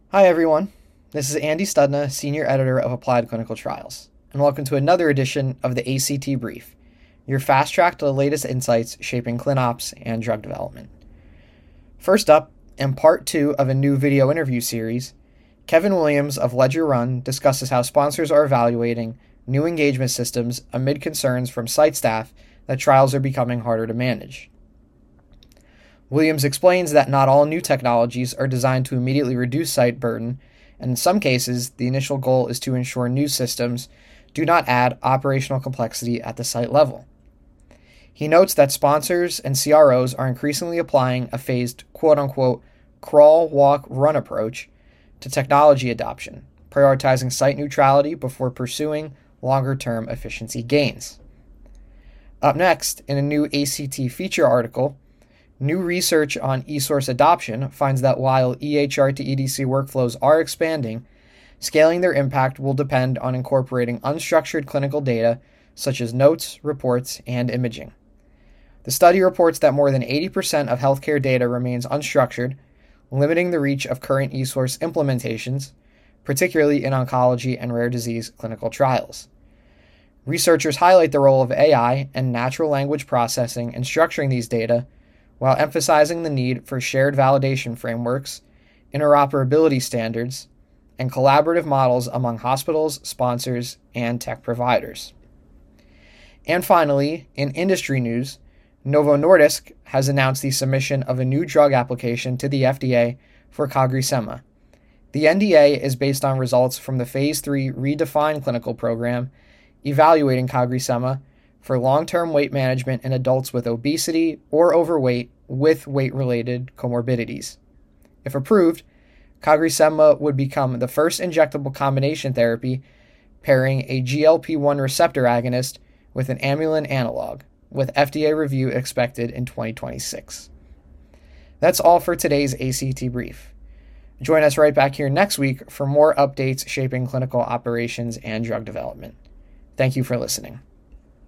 Hi, everyone. This is Andy Studna, Senior Editor of Applied Clinical Trials, and welcome to another edition of the ACT Brief, your fast track to the latest insights shaping ClinOps and drug development. First up, in part 2 of a new video interview series, Kevin Williams of Ledger Run discusses how sponsors are evaluating new engagement systems amid concerns from site staff that trials are becoming harder to manage. Williams explains that not all new technologies are designed to immediately reduce site burden, and in some cases, the initial goal is to ensure new systems do not add operational complexity at the site level. He notes that sponsors and CROs are increasingly applying a phased quote-unquote crawl, walk, run approach to technology adoption, prioritizing site neutrality before pursuing longer-term efficiency gains. Up next, in a new ACT feature article, new research on eSource adoption finds that while EHR to EDC workflows are expanding, scaling their impact will depend on incorporating unstructured clinical data such as notes, reports, and imaging. The study reports that more than 80% of healthcare data remains unstructured, limiting the reach of current eSource implementations, particularly in oncology and rare disease clinical trials. Researchers highlight the role of AI and natural language processing in structuring these data, while emphasizing the need for shared validation frameworks, interoperability standards, and collaborative models among hospitals, sponsors, and tech providers. And finally, in industry news, Novo Nordisk has announced the submission of a new drug application to the FDA for CagriSema. The NDA is based on results from the Phase 3 REDEFINE clinical program evaluating CagriSema for long-term weight management in adults with obesity or overweight with weight-related comorbidities. If approved, CagriSema would become the first injectable combination therapy pairing a GLP-1 receptor agonist with an amylin analog, with FDA review expected in 2026. That's all for today's ACT Brief. Join us right back here next week for more updates shaping clinical operations and drug development. Thank you for listening.